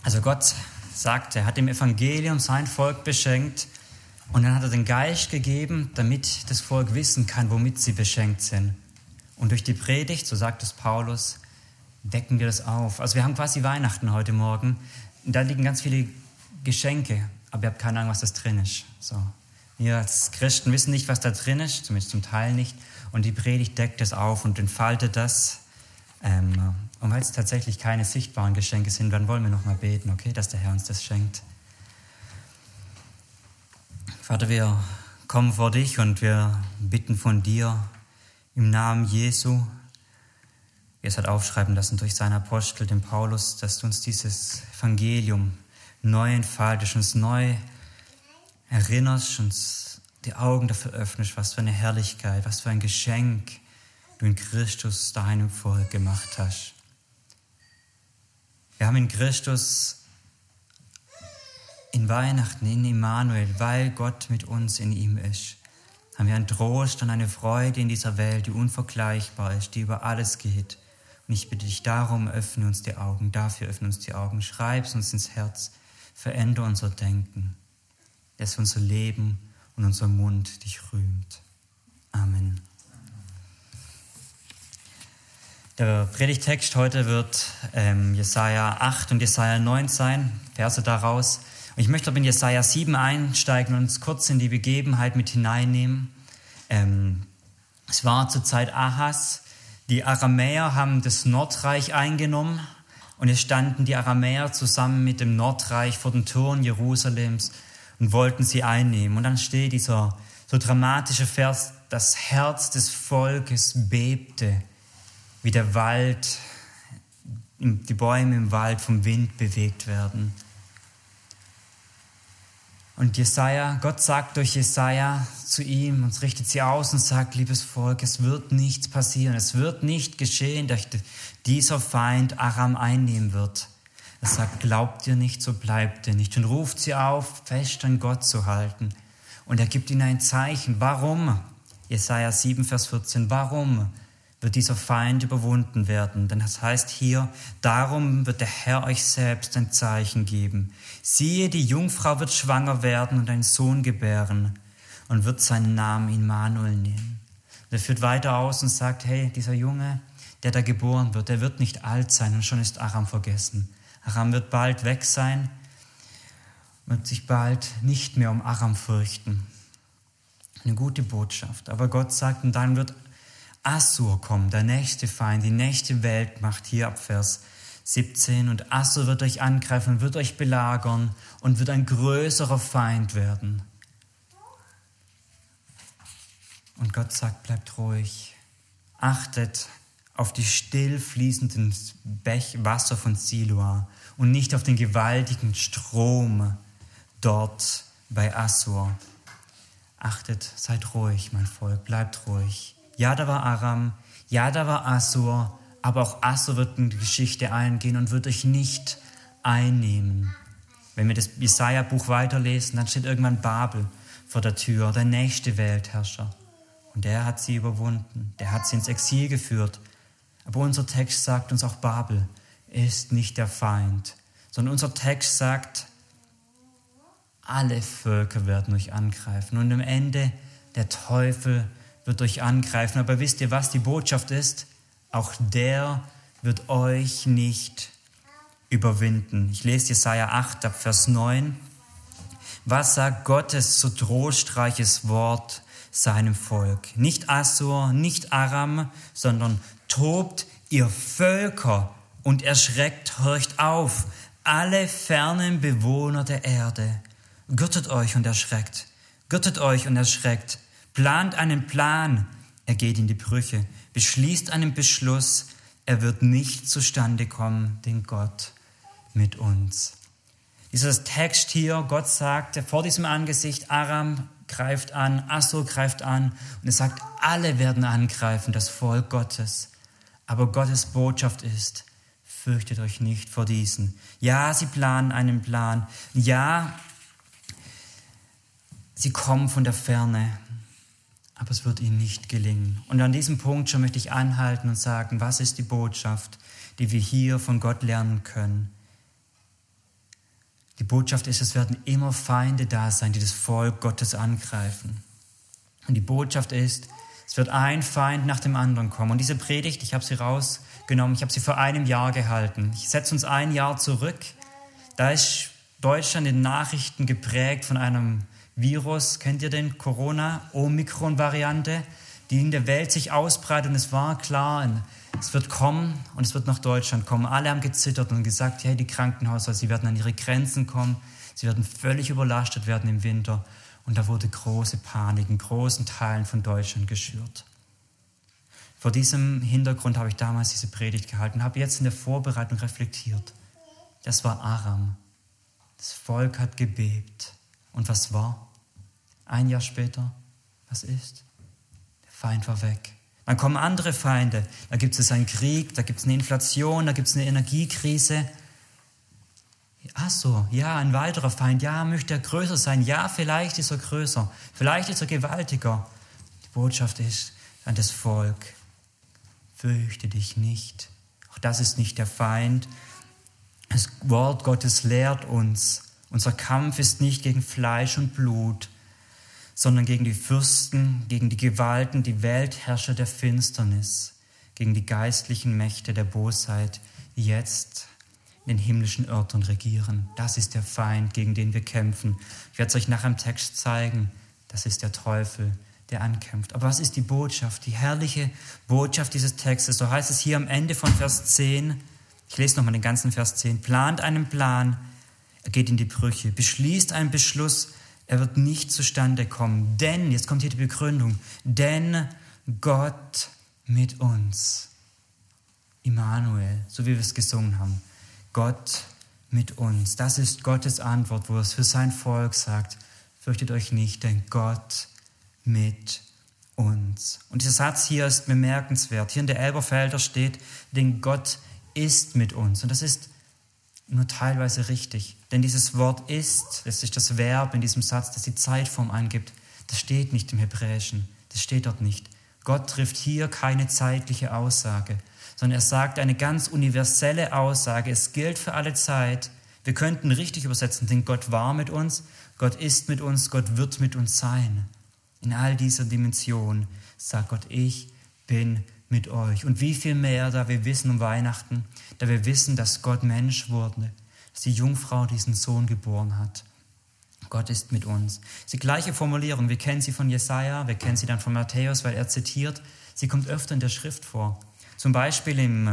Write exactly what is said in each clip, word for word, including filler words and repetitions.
Also Gott sagt, er hat dem Evangelium sein Volk beschenkt und dann hat er den Geist gegeben, damit das Volk wissen kann, womit sie beschenkt sind. Und durch die Predigt, so sagt es Paulus, decken wir das auf. Also wir haben quasi Weihnachten heute Morgen und da liegen ganz viele Geschenke, aber ihr habt keine Ahnung, was das drin ist. So. Wir als Christen wissen nicht, was da drin ist, zumindest zum Teil nicht. Und die Predigt deckt es auf und entfaltet das. Ähm, und weil es tatsächlich keine sichtbaren Geschenke sind, dann wollen wir nochmal beten, okay, dass der Herr uns das schenkt. Vater, wir kommen vor dich und wir bitten von dir im Namen Jesu, wie es hat aufschreiben lassen durch seinen Apostel, den Paulus, dass du uns dieses Evangelium neu entfaltest, uns neu erinnerst, uns die Augen dafür öffnest, was für eine Herrlichkeit, was für ein Geschenk du in Christus deinem Volk gemacht hast. Wir haben in Christus, in Weihnachten, in Immanuel, weil Gott mit uns in ihm ist, haben wir einen Trost und eine Freude in dieser Welt, die unvergleichbar ist, die über alles geht. Und ich bitte dich darum, öffne uns die Augen, dafür öffne uns die Augen, schreib es uns ins Herz, verändere unser Denken, dass unser Leben und unser Mund dich rühmt. Amen. Der Predigtext heute wird ähm, Jesaja acht und Jesaja neun sein, Verse daraus. Und ich möchte aber in Jesaja sieben einsteigen und uns kurz in die Begebenheit mit hineinnehmen. Ähm, es war zur Zeit Ahas. Die Aramäer haben das Nordreich eingenommen und es standen die Aramäer zusammen mit dem Nordreich vor den Toren Jerusalems und wollten sie einnehmen. Und dann steht dieser so dramatische Vers, das Herz des Volkes bebte, wie der Wald, die Bäume im Wald vom Wind bewegt werden. Und Jesaja, Gott sagt durch Jesaja zu ihm und richtet sie aus und sagt, liebes Volk, es wird nichts passieren, es wird nicht geschehen, dass dieser Feind Aram einnehmen wird. Er sagt, glaubt ihr nicht, so bleibt ihr nicht. Und ruft sie auf, fest an Gott zu halten. Und er gibt ihnen ein Zeichen. Warum? Jesaja sieben, Vers vierzehn. Warum wird dieser Feind überwunden werden? Denn das heißt hier, darum wird der Herr euch selbst ein Zeichen geben. Siehe, die Jungfrau wird schwanger werden und einen Sohn gebären und wird seinen Namen Immanuel nehmen. Und er führt weiter aus und sagt, hey, dieser Junge, der da geboren wird, der wird nicht alt sein und schon ist Aram vergessen. Aram wird bald weg sein und sich bald nicht mehr um Aram fürchten. Eine gute Botschaft. Aber Gott sagt, und dann wird Assur kommen, der nächste Feind, die nächste Weltmacht, hier ab Vers siebzehn. Und Assur wird euch angreifen und wird euch belagern und wird ein größerer Feind werden. Und Gott sagt, bleibt ruhig, achtet auf die still fließenden Wasser von Siloa und nicht auf den gewaltigen Strom dort bei Assur. Achtet, seid ruhig, mein Volk, bleibt ruhig. Ja, da war Aram, ja, da war Assur, aber auch Assur wird in die Geschichte eingehen und wird euch nicht einnehmen. Wenn wir das Jesaja-Buch weiterlesen, dann steht irgendwann Babel vor der Tür, der nächste Weltherrscher. Und der hat sie überwunden, der hat sie ins Exil geführt. Aber unser Text sagt uns auch, Babel ist nicht der Feind, sondern unser Text sagt, alle Völker werden euch angreifen und am Ende der Teufel wird euch angreifen. Aber wisst ihr, was die Botschaft ist? Auch der wird euch nicht überwinden. Ich lese Jesaja acht, ab Vers neun. Was sagt Gottes so trostreiches Wort seinem Volk? Nicht Assur, nicht Aram, sondern tobt ihr Völker und erschreckt, horcht auf, alle fernen Bewohner der Erde. Gürtet euch und erschreckt, gürtet euch und erschreckt, plant einen Plan, er geht in die Brüche, beschließt einen Beschluss, er wird nicht zustande kommen, denn Gott mit uns. Dieser Text hier, Gott sagt, vor diesem Angesicht, Aram greift an, Assur greift an und er sagt, alle werden angreifen, das Volk Gottes. Aber Gottes Botschaft ist, fürchtet euch nicht vor diesen. Ja, sie planen einen Plan. Ja, sie kommen von der Ferne, aber es wird ihnen nicht gelingen. Und an diesem Punkt schon möchte ich anhalten und sagen, was ist die Botschaft, die wir hier von Gott lernen können? Botschaft ist, es werden immer Feinde da sein, die das Volk Gottes angreifen. Und die Botschaft ist, es wird ein Feind nach dem anderen kommen. Und diese Predigt, ich habe sie rausgenommen, ich habe sie vor einem Jahr gehalten. Ich setze uns ein Jahr zurück. Da ist Deutschland in Nachrichten geprägt von einem Virus, kennt ihr den? Corona, Omikron-Variante, die in der Welt sich ausbreitet. Und es war klar, es wird kommen und es wird nach Deutschland kommen. Alle haben gezittert und gesagt, hey, die Krankenhäuser, sie werden an ihre Grenzen kommen. Sie werden völlig überlastet werden im Winter. Und da wurde große Panik in großen Teilen von Deutschland geschürt. Vor diesem Hintergrund habe ich damals diese Predigt gehalten und habe jetzt in der Vorbereitung reflektiert. Das war Aram. Das Volk hat gebebt. Und was war? Ein Jahr später, was ist? Der Feind war weg. Dann kommen andere Feinde. Da gibt es einen Krieg, da gibt es eine Inflation, da gibt es eine Energiekrise. Ach so, ja, ein weiterer Feind. Ja, möchte er größer sein? Ja, vielleicht ist er größer. Vielleicht ist er gewaltiger. Die Botschaft ist an das Volk: Fürchte dich nicht. Auch das ist nicht der Feind. Das Wort Gottes lehrt uns, unser Kampf ist nicht gegen Fleisch und Blut, sondern gegen die Fürsten, gegen die Gewalten, die Weltherrscher der Finsternis, gegen die geistlichen Mächte der Bosheit, die jetzt in den himmlischen Örtern regieren. Das ist der Feind, gegen den wir kämpfen. Ich werde es euch nachher im Text zeigen. Das ist der Teufel, der ankämpft. Aber was ist die Botschaft, die herrliche Botschaft dieses Textes? So heißt es hier am Ende von Vers zehn. Ich lese nochmal den ganzen Vers zehn. Plant einen Plan, er geht in die Brüche. Beschließt einen Beschluss, er wird nicht zustande kommen. Denn, jetzt kommt hier die Begründung, denn Gott mit uns. Immanuel, so wie wir es gesungen haben. Gott mit uns. Das ist Gottes Antwort, wo er es für sein Volk sagt. Fürchtet euch nicht, denn Gott mit uns. Und dieser Satz hier ist bemerkenswert. Hier in der Elberfelder steht, denn Gott ist mit uns. Und das ist nur teilweise richtig. Denn dieses Wort ist, das ist das Verb in diesem Satz, das die Zeitform angibt, das steht nicht im Hebräischen. Das steht dort nicht. Gott trifft hier keine zeitliche Aussage, sondern er sagt eine ganz universelle Aussage. Es gilt für alle Zeit. Wir könnten richtig übersetzen, denn Gott war mit uns, Gott ist mit uns, Gott wird mit uns sein. In all dieser Dimension sagt Gott, ich bin mit euch. Und wie viel mehr, da wir wissen um Weihnachten, da wir wissen, dass Gott Mensch wurde, dass die Jungfrau diesen Sohn geboren hat. Gott ist mit uns. Das ist die gleiche Formulierung. Wir kennen sie von Jesaja, wir kennen sie dann von Matthäus, weil er zitiert. Sie kommt öfter in der Schrift vor. Zum Beispiel im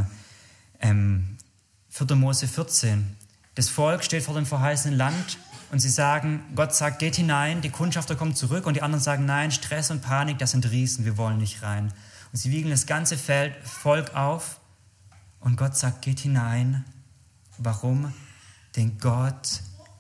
ähm, vierter Mose vierzehn. Das Volk steht vor dem verheißenen Land und sie sagen, Gott sagt, geht hinein, die Kundschafter kommen zurück und die anderen sagen, nein, Stress und Panik, das sind Riesen, wir wollen nicht rein. Und sie wiegeln das ganze Volk auf und Gott sagt, geht hinein. Warum? Denn Gott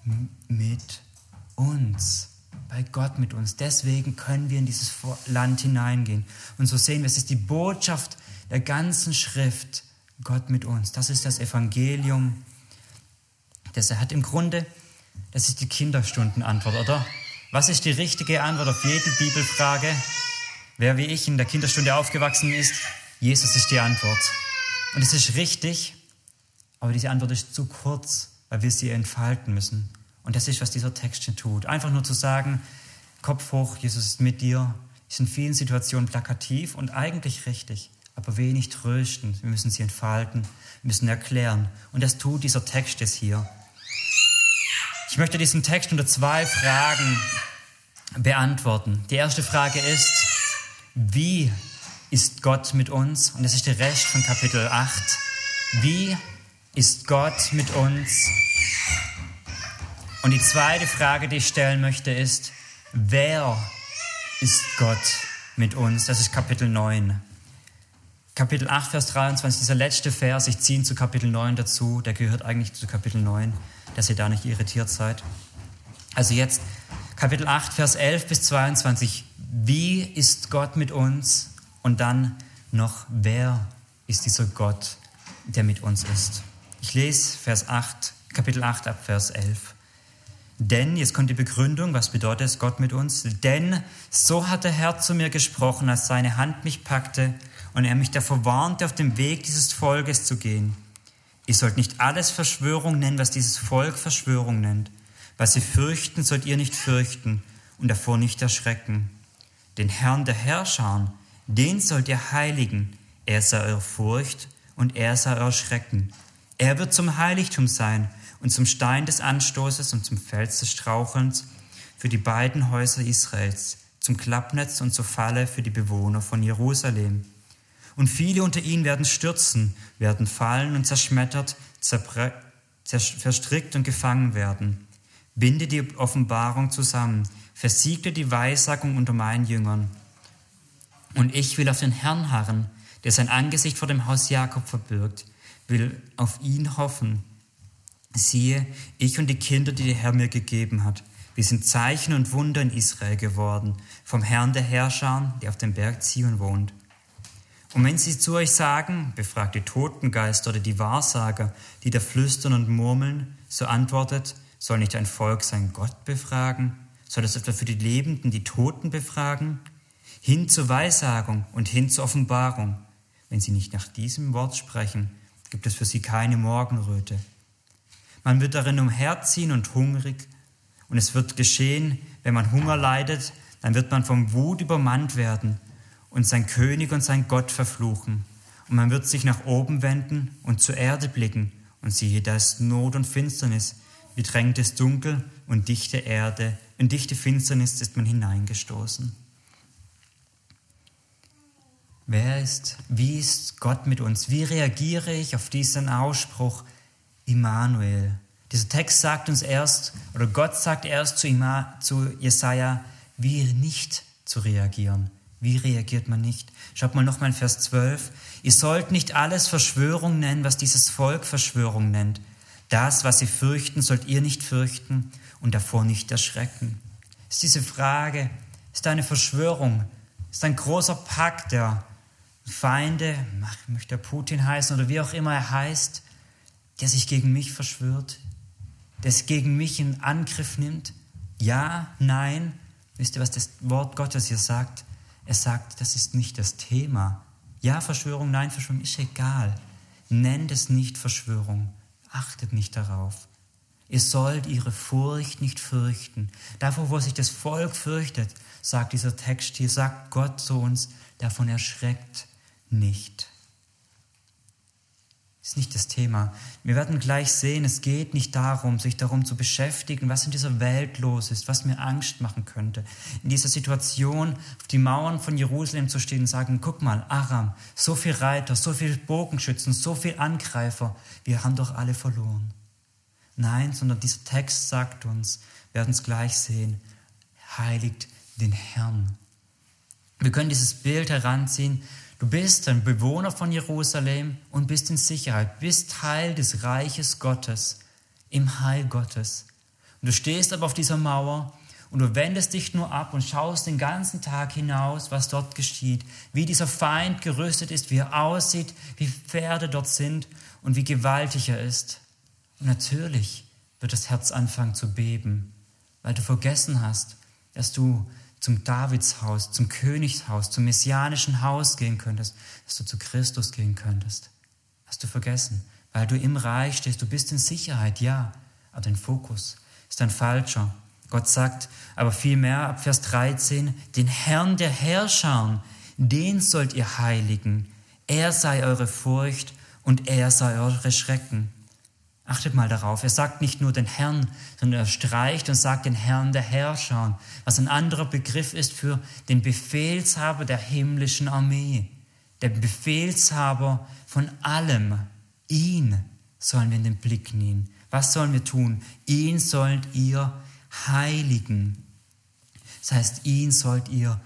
mit uns. Bei Gott mit uns. Deswegen können wir in dieses Land hineingehen. Und so sehen wir, es ist die Botschaft der ganzen Schrift, Gott mit uns. Das ist das Evangelium. Das er hat im Grunde, das ist die Kinderstundenantwort, oder? Was ist die richtige Antwort auf jede Bibelfrage? Wer wie ich in der Kinderstunde aufgewachsen ist, Jesus ist die Antwort. Und es ist richtig, aber diese Antwort ist zu kurz, weil wir sie entfalten müssen. Und das ist, was dieser Text hier tut. Einfach nur zu sagen, Kopf hoch, Jesus ist mit dir, ist in vielen Situationen plakativ und eigentlich richtig, aber wenig tröstend. Wir müssen sie entfalten, wir müssen erklären. Und das tut dieser Text jetzt hier. Ich möchte diesen Text unter zwei Fragen beantworten. Die erste Frage ist, wie ist Gott mit uns? Und das ist der Rest von Kapitel acht. Wie ist Gott mit uns? Und die zweite Frage, die ich stellen möchte, ist, wer ist Gott mit uns? Das ist Kapitel neun. Kapitel acht, Vers dreiundzwanzig, dieser letzte Vers, ich ziehe ihn zu Kapitel neun dazu, der gehört eigentlich zu Kapitel neun, dass ihr da nicht irritiert seid. Also jetzt Kapitel acht, Vers elf bis zweiundzwanzig. Wie ist Gott mit uns? Und dann noch, wer ist dieser Gott, der mit uns ist? Ich lese Vers acht, Kapitel acht ab Vers elf. Denn, jetzt kommt die Begründung, was bedeutet es, Gott mit uns? Denn so hat der Herr zu mir gesprochen, als seine Hand mich packte und er mich davor warnte, auf dem Weg dieses Volkes zu gehen. Ihr sollt nicht alles Verschwörung nennen, was dieses Volk Verschwörung nennt, Was sie fürchten, sollt ihr nicht fürchten und davor nicht erschrecken. Den Herrn der Herrscher, den sollt ihr heiligen. Er sei eure Furcht und er sei euer Schrecken. Er wird zum Heiligtum sein und zum Stein des Anstoßes und zum Fels des Strauchelns für die beiden Häuser Israels, zum Klappnetz und zur Falle für die Bewohner von Jerusalem. Und viele unter ihnen werden stürzen, werden fallen und zerschmettert, zerbre- zersch- verstrickt und gefangen werden. Binde die Offenbarung zusammen, versiegle die Weissagung unter meinen Jüngern. Und ich will auf den Herrn harren, der sein Angesicht vor dem Haus Jakob verbirgt, will auf ihn hoffen. Siehe, ich und die Kinder, die der Herr mir gegeben hat, wir sind Zeichen und Wunder in Israel geworden, vom Herrn der Herrscher, der auf dem Berg Zion wohnt. Und wenn sie zu euch sagen, befragt die Totengeister oder die Wahrsager, die da flüstern und murmeln, so antwortet, soll nicht ein Volk sein Gott befragen? Soll es etwa für die Lebenden die Toten befragen? Hin zur Weissagung und hin zur Offenbarung. Wenn sie nicht nach diesem Wort sprechen, gibt es für sie keine Morgenröte. Man wird darin umherziehen und hungrig, und es wird geschehen, wenn man Hunger leidet, dann wird man vom Wut übermannt werden und sein König und sein Gott verfluchen. Und man wird sich nach oben wenden und zur Erde blicken, und siehe, da ist Not und Finsternis, bedrängtes Dunkel und dichte Erde, in dichte Finsternis ist man hineingestoßen. Wer ist, wie ist Gott mit uns? Wie reagiere ich auf diesen Ausspruch Immanuel? Dieser Text sagt uns erst, oder Gott sagt erst zu, Ima, zu Jesaja, wie nicht zu reagieren. Wie reagiert man nicht? Schaut mal nochmal in Vers zwölf. Ihr sollt nicht alles Verschwörung nennen, was dieses Volk Verschwörung nennt. Das, was sie fürchten, sollt ihr nicht fürchten und davor nicht erschrecken. Ist diese Frage, ist eine Verschwörung, ist ein großer Pakt der Feinde, möchte er Putin heißen oder wie auch immer er heißt, der sich gegen mich verschwört, der es gegen mich in Angriff nimmt? Ja, nein. Wisst ihr, was das Wort Gottes hier sagt? Er sagt, das ist nicht das Thema. Ja, Verschwörung, nein, Verschwörung, ist egal. Nennt es nicht Verschwörung. Achtet nicht darauf. Ihr sollt ihre Furcht nicht fürchten. Davor, wo sich das Volk fürchtet, sagt dieser Text hier, sagt Gott zu uns, davon erschreckt nicht. Ist nicht das Thema. Wir werden gleich sehen, es geht nicht darum, sich darum zu beschäftigen, was in dieser Welt los ist, was mir Angst machen könnte. In dieser Situation auf die Mauern von Jerusalem zu stehen und sagen, guck mal, Aram, so viel Reiter, so viel Bogenschützen, so viel Angreifer, wir haben doch alle verloren. Nein, sondern dieser Text sagt uns, wir werden es gleich sehen, heiligt den Herrn. Wir können dieses Bild heranziehen. Du bist ein Bewohner von Jerusalem und bist in Sicherheit, bist Teil des Reiches Gottes, im Heil Gottes. Und du stehst aber auf dieser Mauer und du wendest dich nur ab und schaust den ganzen Tag hinaus, was dort geschieht, wie dieser Feind gerüstet ist, wie er aussieht, wie Pferde dort sind und wie gewaltig er ist. Und natürlich wird das Herz anfangen zu beben, weil du vergessen hast, dass du zum Davidshaus, zum Königshaus, zum messianischen Haus gehen könntest, dass du zu Christus gehen könntest. Hast du vergessen, weil du im Reich stehst, du bist in Sicherheit, ja, aber dein Fokus ist ein falscher. Gott sagt aber vielmehr ab Vers dreizehn, den Herrn der Herrscher, den sollt ihr heiligen. Er sei eure Furcht und er sei eure Schrecken. Achtet mal darauf, er sagt nicht nur den Herrn, sondern er streicht und sagt den Herrn der Herrscher, was ein anderer Begriff ist für den Befehlshaber der himmlischen Armee, der Befehlshaber von allem. Ihn sollen wir in den Blick nehmen. Was sollen wir tun? Ihn sollt ihr heiligen. Das heißt, ihn sollt ihr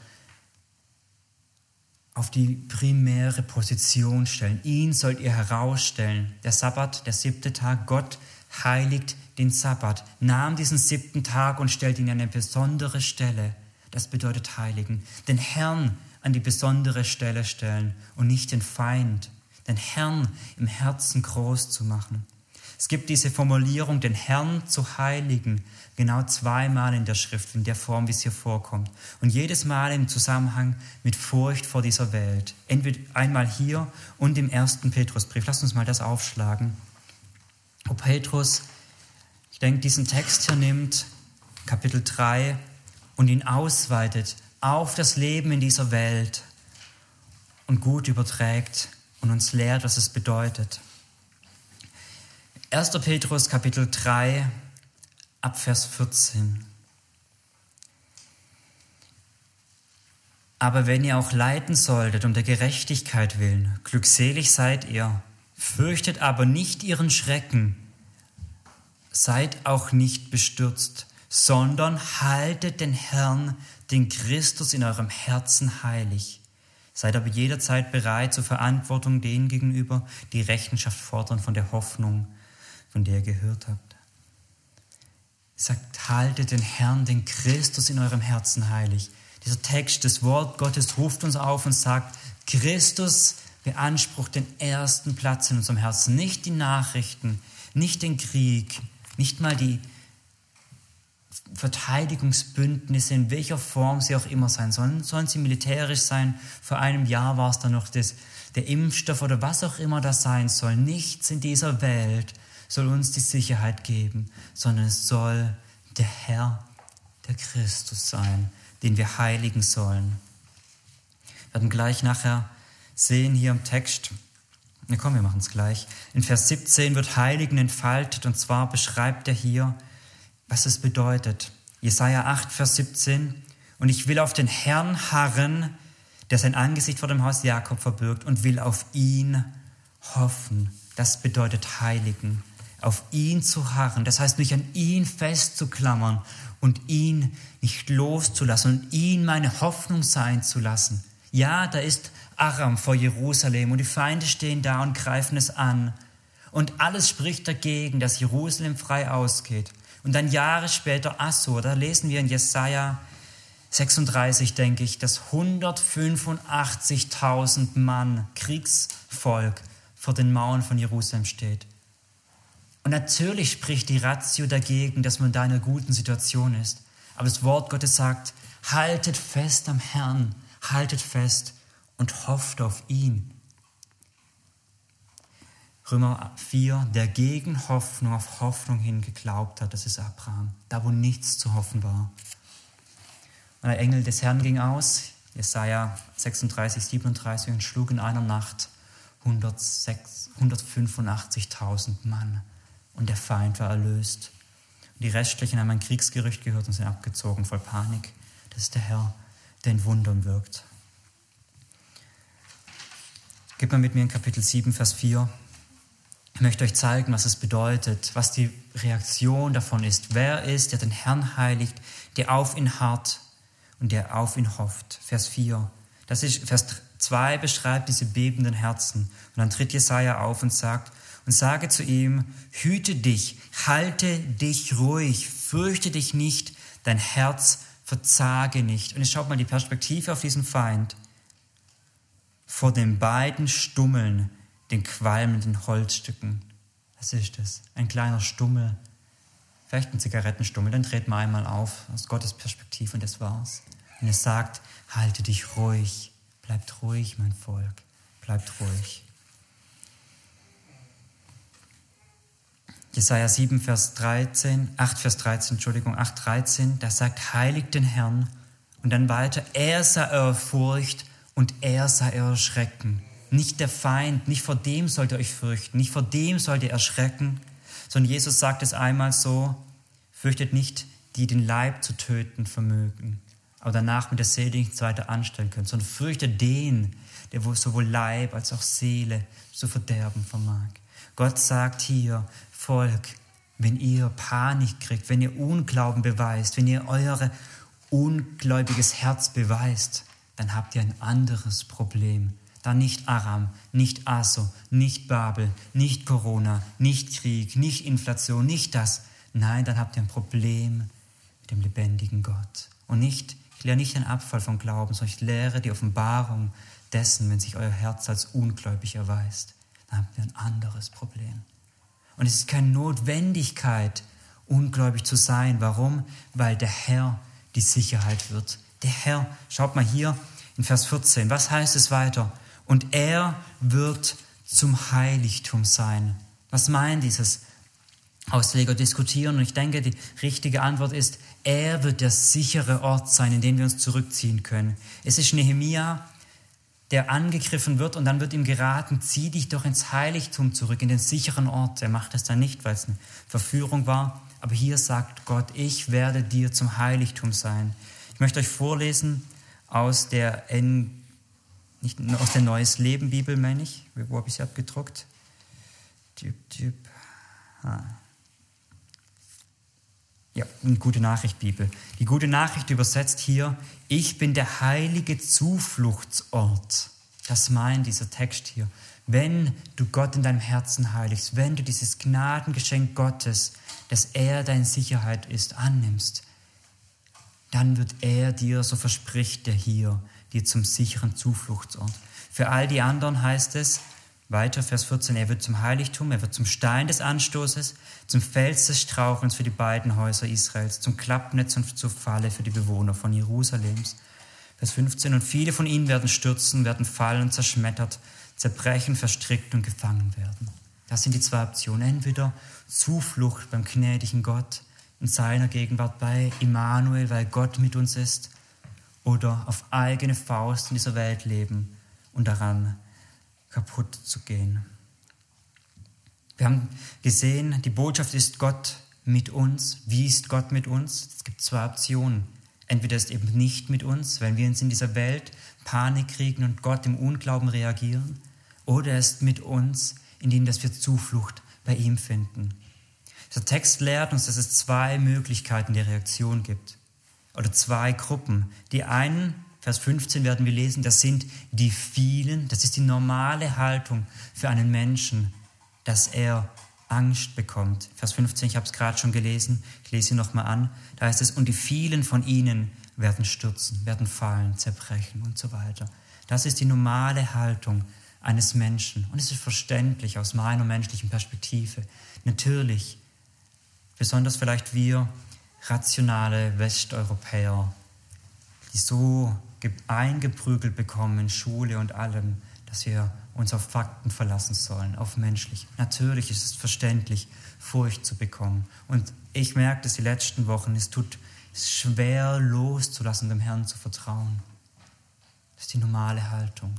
auf die primäre Position stellen. Ihn sollt ihr herausstellen. Der Sabbat, der siebte Tag, Gott heiligt den Sabbat, nahm diesen siebten Tag und stellt ihn an eine besondere Stelle. Das bedeutet heiligen. Den Herrn an die besondere Stelle stellen und nicht den Feind. Den Herrn im Herzen groß zu machen. Es gibt diese Formulierung, den Herrn zu heiligen, genau zweimal in der Schrift, in der Form, wie es hier vorkommt. Und jedes Mal im Zusammenhang mit Furcht vor dieser Welt. Entweder einmal hier und im ersten Petrusbrief. Lass uns mal das aufschlagen. Wo Petrus denke, diesen Text hier nimmt, Kapitel drei, und ihn ausweitet auf das Leben in dieser Welt und gut überträgt und uns lehrt, was es bedeutet. erster Petrus, Kapitel drei, ab Vers vierzehn. Aber wenn ihr auch leiden solltet um der Gerechtigkeit willen, glückselig seid ihr, fürchtet aber nicht ihren Schrecken, seid auch nicht bestürzt, sondern haltet den Herrn, den Christus in eurem Herzen heilig. Seid aber jederzeit bereit zur Verantwortung denen gegenüber, die Rechenschaft fordern von der Hoffnung, von der ihr gehört habt. Sagt, haltet den Herrn, den Christus in eurem Herzen heilig. Dieser Text, das Wort Gottes ruft uns auf und sagt, Christus beansprucht den ersten Platz in unserem Herzen. Nicht die Nachrichten, nicht den Krieg, nicht mal die Verteidigungsbündnisse, in welcher Form sie auch immer sein sollen. Sollen sie militärisch sein? Vor einem Jahr war es dann noch das, der Impfstoff oder was auch immer das sein soll. Nichts in dieser Welt soll uns die Sicherheit geben, sondern es soll der Herr, der Christus sein, den wir heiligen sollen. Wir werden gleich nachher sehen hier im Text, na komm, wir machen es gleich. In Vers siebzehn wird Heiligen entfaltet, und zwar beschreibt er hier, was es bedeutet. Jesaja acht, Vers siebzehn. Und ich will auf den Herrn harren, der sein Angesicht vor dem Haus Jakob verbirgt, und will auf ihn hoffen. Das bedeutet Heiligen. Auf ihn zu harren, das heißt, mich an ihn festzuklammern und ihn nicht loszulassen und ihn meine Hoffnung sein zu lassen. Ja, da ist Aram vor Jerusalem und die Feinde stehen da und greifen es an. Und alles spricht dagegen, dass Jerusalem frei ausgeht. Und dann Jahre später Assur, da lesen wir in Jesaja sechsunddreißig, denke ich, dass hundertfünfundachtzigtausend Mann, Kriegsvolk, vor den Mauern von Jerusalem steht. Und natürlich spricht die Ratio dagegen, dass man da in einer guten Situation ist. Aber das Wort Gottes sagt, haltet fest am Herrn, haltet fest und hofft auf ihn. Römer vier, der gegen Hoffnung auf Hoffnung hin geglaubt hat, das ist Abraham, da wo nichts zu hoffen war. Und der Engel des Herrn ging aus, Jesaja sechsunddreißig, siebenunddreißig, und schlug in einer Nacht hundertfünfundachtzigtausend Mann. Und der Feind war erlöst. Und die Restlichen haben ein Kriegsgerücht gehört und sind abgezogen voll Panik. Das ist der Herr, der in Wundern wirkt. Geht mal mit mir in Kapitel sieben, Vers vier. Ich möchte euch zeigen, was es bedeutet, was die Reaktion davon ist. Wer ist, der den Herrn heiligt, der auf ihn harrt und der auf ihn hofft. Vers vier. Das ist, Vers zwei beschreibt diese bebenden Herzen. Und dann tritt Jesaja auf und sagt, und sage zu ihm, hüte dich, halte dich ruhig, fürchte dich nicht, dein Herz verzage nicht. Und jetzt schaut mal die Perspektive auf diesen Feind. Vor den beiden Stummeln, den qualmenden Holzstücken. Was ist das? Ein kleiner Stummel, vielleicht ein Zigarettenstummel, dann dreht man einmal auf, aus Gottes Perspektive, und das war's. Und er sagt, halte dich ruhig, bleibt ruhig, mein Volk, bleibt ruhig. Jesaja sieben, Vers dreizehn, acht, Vers dreizehn, Entschuldigung, acht, dreizehn, da sagt, heiligt den Herrn. Und dann weiter, er sei eure Furcht und er sei euer Schrecken. Nicht der Feind, nicht vor dem sollt ihr euch fürchten, nicht vor dem sollt ihr erschrecken, sondern Jesus sagt es einmal so, fürchtet nicht, die den Leib zu töten vermögen, aber danach mit der Seele nichts weiter anstellen können, sondern fürchtet den, der sowohl Leib als auch Seele zu verderben vermag. Gott sagt hier, Volk, wenn ihr Panik kriegt, wenn ihr Unglauben beweist, wenn ihr euer ungläubiges Herz beweist, dann habt ihr ein anderes Problem. Dann nicht Aram, nicht Assur, nicht Babel, nicht Corona, nicht Krieg, nicht Inflation, nicht das. Nein, dann habt ihr ein Problem mit dem lebendigen Gott. Und nicht, ich lehre nicht den Abfall vom Glauben, sondern ich lehre die Offenbarung dessen, wenn sich euer Herz als ungläubig erweist. Dann habt ihr ein anderes Problem. Und es ist keine Notwendigkeit, ungläubig zu sein. Warum? Weil der Herr die Sicherheit wird. Der Herr, schaut mal hier in Vers vierzehn, was heißt es weiter? Und er wird zum Heiligtum sein. Was meint dieses? Ausleger diskutieren. Und ich denke, die richtige Antwort ist, er wird der sichere Ort sein, in den wir uns zurückziehen können. Es ist Nehemia, der angegriffen wird und dann wird ihm geraten, zieh dich doch ins Heiligtum zurück, in den sicheren Ort. Er macht das dann nicht, weil es eine Verführung war. Aber hier sagt Gott, ich werde dir zum Heiligtum sein. Ich möchte euch vorlesen aus der, N, nicht, aus der Neues Leben Bibel, meine ich. Wo habe ich sie abgedruckt? Typ, typ. Ah. Ja, eine gute Nachricht Bibel. Die gute Nachricht übersetzt hier, ich bin der heilige Zufluchtsort. Das meint dieser Text hier. Wenn du Gott in deinem Herzen heiligst, wenn du dieses Gnadengeschenk Gottes, dass er deine Sicherheit ist, annimmst, dann wird er dir, so verspricht er hier, dir zum sicheren Zufluchtsort. Für all die anderen heißt es, weiter, Vers vierzehn, er wird zum Heiligtum, er wird zum Stein des Anstoßes, zum Fels des Strauchelns für die beiden Häuser Israels, zum Klappnetz und zur Falle für die Bewohner von Jerusalems. Vers fünfzehn, und viele von ihnen werden stürzen, werden fallen, zerschmettert, zerbrechen, verstrickt und gefangen werden. Das sind die zwei Optionen. Entweder Zuflucht beim gnädigen Gott, in seiner Gegenwart bei Immanuel, weil Gott mit uns ist, oder auf eigene Faust in dieser Welt leben und daran kaputt zu gehen. Wir haben gesehen, die Botschaft ist Gott mit uns. Wie ist Gott mit uns? Es gibt zwei Optionen. Entweder ist eben nicht mit uns, wenn wir uns in dieser Welt Panik kriegen und Gott im Unglauben reagieren, oder er ist mit uns, indem dass wir Zuflucht bei ihm finden. Der Text lehrt uns, dass es zwei Möglichkeiten der Reaktion gibt, oder zwei Gruppen. Die einen, Vers fünfzehn werden wir lesen, das sind die vielen, das ist die normale Haltung für einen Menschen, dass er Angst bekommt. Vers fünfzehn, ich habe es gerade schon gelesen, ich lese ihn nochmal an, da heißt es, und die vielen von ihnen werden stürzen, werden fallen, zerbrechen und so weiter. Das ist die normale Haltung eines Menschen und es ist verständlich aus meiner menschlichen Perspektive. Natürlich, besonders vielleicht wir rationale Westeuropäer, die so eingeprügelt bekommen in Schule und allem, dass wir uns auf Fakten verlassen sollen, auf menschlich. Natürlich ist es verständlich, Furcht zu bekommen. Und ich merke das die letzten Wochen, es tut es schwer loszulassen, dem Herrn zu vertrauen. Das ist die normale Haltung,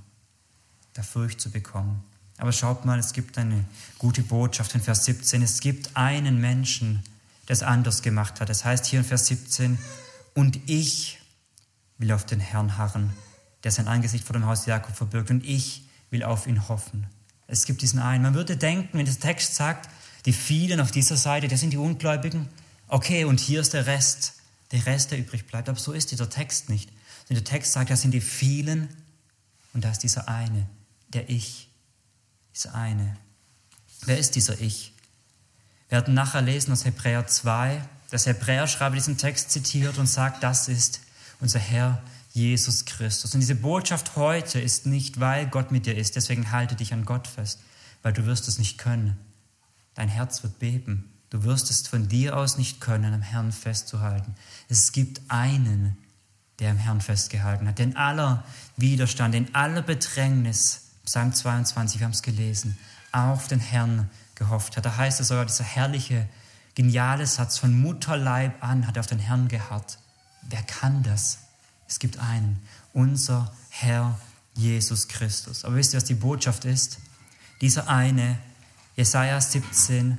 da Furcht zu bekommen. Aber schaut mal, es gibt eine gute Botschaft in Vers siebzehn. Es gibt einen Menschen, der es anders gemacht hat. Das heißt hier in Vers siebzehn, und ich will auf den Herrn harren, der sein Angesicht vor dem Haus Jakob verbirgt, und ich will auf ihn hoffen. Es gibt diesen einen. Man würde denken, wenn der Text sagt, die vielen auf dieser Seite, das sind die Ungläubigen, okay, und hier ist der Rest, der Rest, der übrig bleibt. Aber so ist dieser Text nicht. Denn der Text sagt, das sind die vielen und da ist dieser eine, der Ich, dieser eine. Wer ist dieser Ich? Wir werden nachher lesen aus Hebräer zwei, dass Hebräerschreiber diesen Text zitiert und sagt, das ist unser Herr Jesus Christus. Und diese Botschaft heute ist nicht, weil Gott mit dir ist, deswegen halte dich an Gott fest, weil du wirst es nicht können. Dein Herz wird beben. Du wirst es von dir aus nicht können, am Herrn festzuhalten. Es gibt einen, der am Herrn festgehalten hat, der in aller Widerstand, in aller Bedrängnis, Psalm zweiundzwanzig, wir haben es gelesen, auf den Herrn gehofft hat. Da heißt es sogar, dieser herrliche, geniale Satz, von Mutterleib an hat er auf den Herrn geharrt. Wer kann das? Es gibt einen, unser Herr Jesus Christus. Aber wisst ihr, was die Botschaft ist? Dieser eine, Jesaja siebzehn,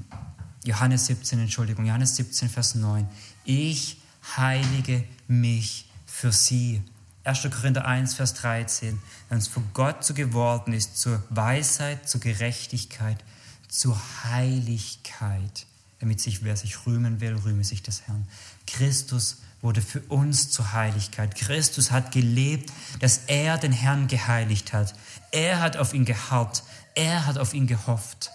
Johannes siebzehn, Entschuldigung, Johannes siebzehn, Vers neun. Ich heilige mich für sie. erster Korinther eins, Vers dreizehn. Wenn es von Gott so geworden ist, zur Weisheit, zur Gerechtigkeit, zur Heiligkeit, damit sich, wer sich rühmen will, rühme sich des Herrn. Christus wurde für uns zur Heiligkeit. Christus hat gelebt, dass er den Herrn geheiligt hat. Er hat auf ihn geharrt. Er hat auf ihn gehofft.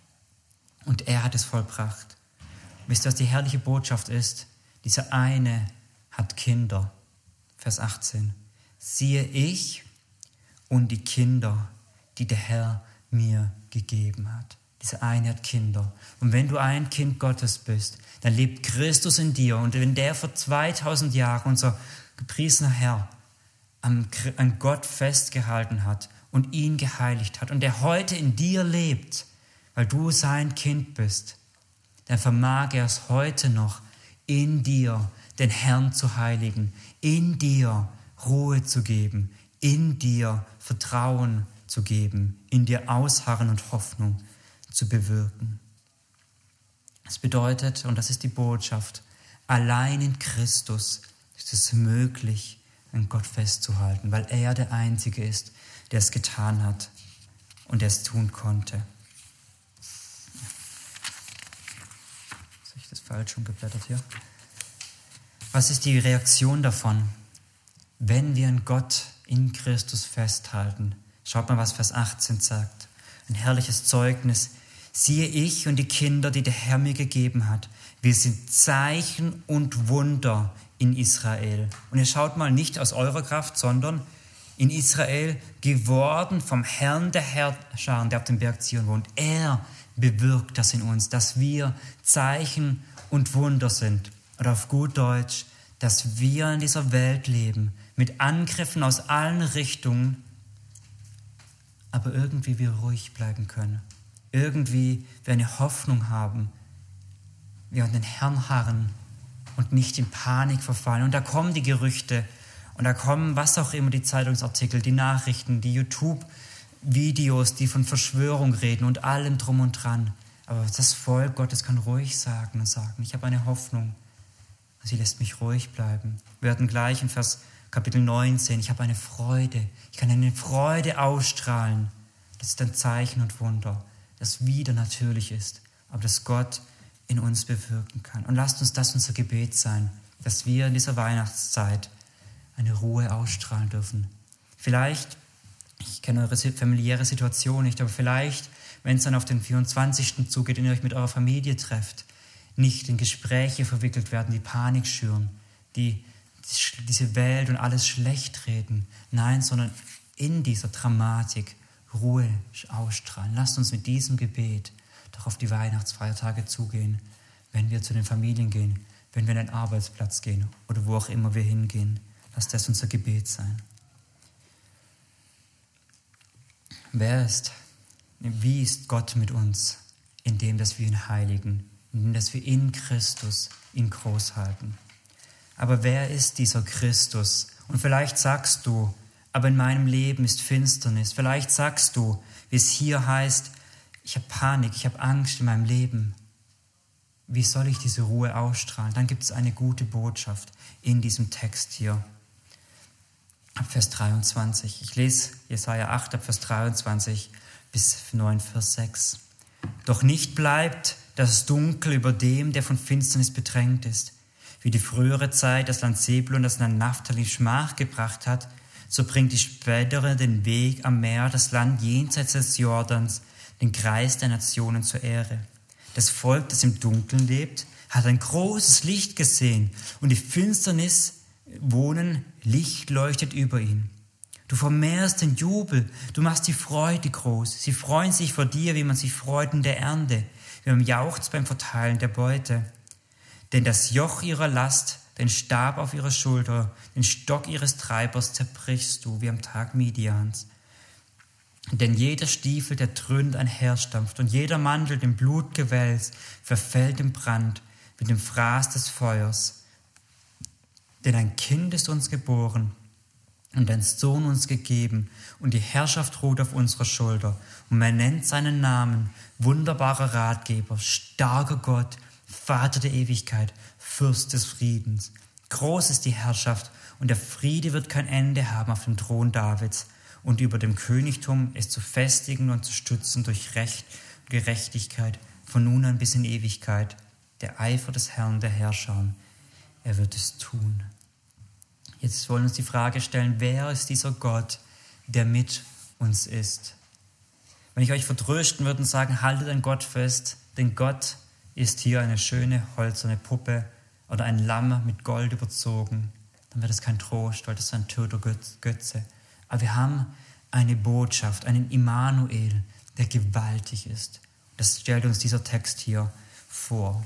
Und er hat es vollbracht. Wisst ihr, was die herrliche Botschaft ist? Dieser eine hat Kinder. Vers achtzehn. Siehe ich und die Kinder, die der Herr mir gegeben hat. Dieser eine hat Kinder. Und wenn du ein Kind Gottes bist, dann lebt Christus in dir. Und wenn der vor zweitausend Jahren, unser gepriesener Herr, an Gott festgehalten hat und ihn geheiligt hat und der heute in dir lebt, weil du sein Kind bist, dann vermag er es heute noch, in dir den Herrn zu heiligen, in dir Ruhe zu geben, in dir Vertrauen zu geben, in dir Ausharren und Hoffnung zu bewirken. Das bedeutet, und das ist die Botschaft, allein in Christus ist es möglich, an Gott festzuhalten, weil er der Einzige ist, der es getan hat und der es tun konnte. Habe ich das falsch umgeblättert hier? Was ist die Reaktion davon, wenn wir an Gott in Christus festhalten? Schaut mal, was Vers achtzehn sagt. Ein herrliches Zeugnis. Siehe ich und die Kinder, die der Herr mir gegeben hat. Wir sind Zeichen und Wunder in Israel. Und ihr schaut mal, nicht aus eurer Kraft, sondern in Israel geworden vom Herrn der Herrscher, der auf dem Berg Zion wohnt. Er bewirkt das in uns, dass wir Zeichen und Wunder sind. Oder auf gut Deutsch, dass wir in dieser Welt leben, mit Angriffen aus allen Richtungen, aber irgendwie wir ruhig bleiben können. Irgendwie wir eine Hoffnung haben, wir an den Herrn harren und nicht in Panik verfallen. Und da kommen die Gerüchte und da kommen was auch immer, die Zeitungsartikel, die Nachrichten, die YouTube-Videos, die von Verschwörung reden und allem drum und dran. Aber das Volk Gottes kann ruhig sagen und sagen, ich habe eine Hoffnung. Sie lässt mich ruhig bleiben. Wir hatten gleich in Vers Kapitel neunzehn, ich habe eine Freude. Ich kann eine Freude ausstrahlen. Das ist ein Zeichen und Wunder, das wieder natürlich ist, aber das Gott in uns bewirken kann. Und lasst uns das unser Gebet sein, dass wir in dieser Weihnachtszeit eine Ruhe ausstrahlen dürfen. Vielleicht, ich kenne eure familiäre Situation nicht, aber vielleicht, wenn es dann auf den vierundzwanzigsten zugeht, in ihr euch mit eurer Familie trefft, nicht in Gespräche verwickelt werden, die Panik schüren, die diese Welt und alles schlecht reden. Nein, sondern in dieser Dramatik Ruhe ausstrahlen. Lasst uns mit diesem Gebet doch auf die Weihnachtsfeiertage zugehen, wenn wir zu den Familien gehen, wenn wir an den Arbeitsplatz gehen oder wo auch immer wir hingehen. Lasst das unser Gebet sein. Wer ist, wie ist Gott mit uns, indem dass wir ihn heiligen, indem dass wir in Christus ihn groß halten? Aber wer ist dieser Christus? Und vielleicht sagst du, aber in meinem Leben ist Finsternis. Vielleicht sagst du, wie es hier heißt, ich habe Panik, ich habe Angst in meinem Leben. Wie soll ich diese Ruhe ausstrahlen? Dann gibt es eine gute Botschaft in diesem Text hier. Ab Vers dreiundzwanzig. Ich lese Jesaja acht, ab Vers dreiundzwanzig bis neun, Vers sechs. Doch nicht bleibt das Dunkel über dem, der von Finsternis bedrängt ist. Wie die frühere Zeit das Land Sebulun, das Land Naphtali Schmach gebracht hat, so bringt die spätere den Weg am Meer, das Land jenseits des Jordans, den Kreis der Nationen zur Ehre. Das Volk, das im Dunkeln lebt, hat ein großes Licht gesehen und die Finsternis wohnen, Licht leuchtet über ihn. Du vermehrst den Jubel, du machst die Freude groß. Sie freuen sich vor dir, wie man sich freut in der Ernte, wie man jauchzt beim Verteilen der Beute. Denn das Joch ihrer Last, den Stab auf ihrer Schulter, den Stock ihres Treibers zerbrichst du, wie am Tag Midians. Denn jeder Stiefel, der dröhnend einherstampft, und jeder Mantel, dem Blut gewälzt, verfällt im Brand mit dem Fraß des Feuers. Denn ein Kind ist uns geboren und ein Sohn uns gegeben, und die Herrschaft ruht auf unserer Schulter. Und man nennt seinen Namen wunderbarer Ratgeber, starker Gott, Vater der Ewigkeit, Fürst des Friedens. Groß ist die Herrschaft, und der Friede wird kein Ende haben auf dem Thron Davids und über dem Königtum, es zu festigen und zu stützen durch Recht und Gerechtigkeit von nun an bis in Ewigkeit. Der Eifer des Herrn der Herrscher, er wird es tun. Jetzt wollen wir uns die Frage stellen, wer ist dieser Gott, der mit uns ist? Wenn ich euch vertrösten würde und sagen, haltet an Gott fest, denn Gott ist hier eine schöne hölzerne Puppe oder ein Lamm mit Gold überzogen, dann wäre das kein Trost, weil das ist ein toter Götze. Aber wir haben eine Botschaft, einen Immanuel, der gewaltig ist. Das stellt uns dieser Text hier vor.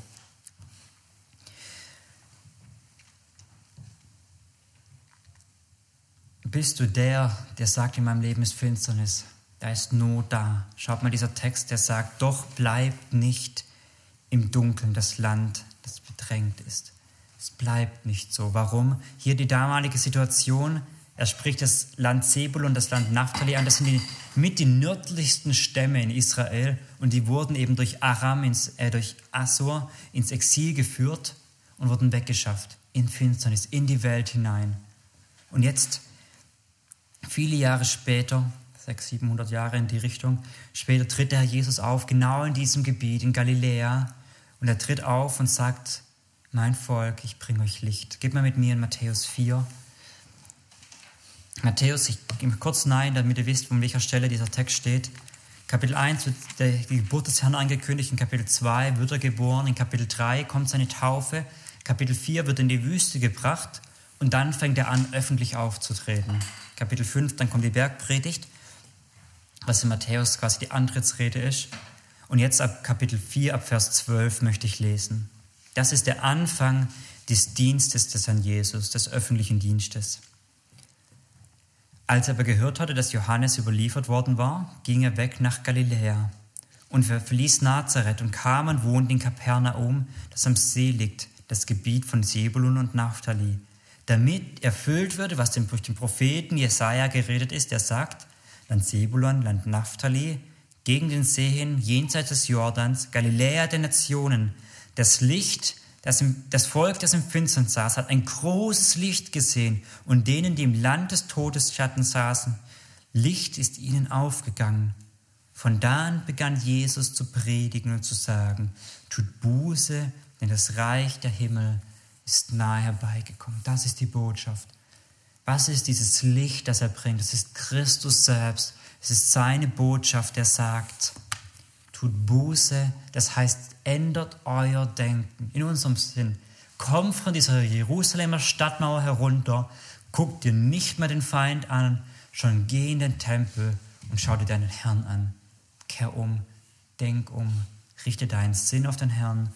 Bist du der, der sagt, in meinem Leben ist Finsternis, da ist Not da. Schaut mal, dieser Text, der sagt, doch bleibt nicht im Dunkeln das Land, das bedrängt ist. Es bleibt nicht so. Warum? Hier die damalige Situation. Er spricht das Land Zebulun und das Land Naphtali an. Das sind die mit die nördlichsten Stämme in Israel. Und die wurden eben durch Aram, ins, äh, durch Assur ins Exil geführt und wurden weggeschafft. In Finsternis, in die Welt hinein. Und jetzt, viele Jahre später, sechshundert, siebenhundert Jahre in die Richtung, später tritt der Herr Jesus auf, genau in diesem Gebiet, in Galiläa. Und er tritt auf und sagt, mein Volk, ich bringe euch Licht. Geht mal mit mir in Matthäus vier. Matthäus, ich gehe mal kurz rein, damit ihr wisst, von welcher Stelle dieser Text steht. Kapitel eins wird die Geburt des Herrn angekündigt, in Kapitel zwei wird er geboren, in Kapitel drei kommt seine Taufe, Kapitel vier wird in die Wüste gebracht und dann fängt er an, öffentlich aufzutreten. Kapitel fünf, dann kommt die Bergpredigt, was in Matthäus quasi die Antrittsrede ist. Und jetzt ab Kapitel vier, ab Vers zwölf möchte ich lesen. Das ist der Anfang des Dienstes des Herrn Jesus, des öffentlichen Dienstes. Als er aber gehört hatte, dass Johannes überliefert worden war, ging er weg nach Galiläa und verließ Nazareth und kam und wohnte in Kapernaum, das am See liegt, das Gebiet von Zebulun und Naphtali, damit erfüllt würde, was durch den Propheten Jesaja geredet ist, der sagt, Land Zebulun, Land Naphtali, gegen den See hin, jenseits des Jordans, Galiläa der Nationen. Das Licht, das, im, das Volk, das im Finstern saß, hat ein großes Licht gesehen und denen, die im Land des Todesschatten saßen, Licht ist ihnen aufgegangen. Von da an begann Jesus zu predigen und zu sagen, tut Buße, denn das Reich der Himmel ist nahe herbeigekommen. Das ist die Botschaft. Was ist dieses Licht, das er bringt? Das ist Christus selbst. Es ist seine Botschaft, der sagt, tut Buße, das heißt, ändert euer Denken in unserem Sinn. Kommt von dieser Jerusalemer Stadtmauer herunter, guckt dir nicht mehr den Feind an, sondern geh in den Tempel und schau dir deinen Herrn an. Kehr um, denk um, richte deinen Sinn auf den Herrn.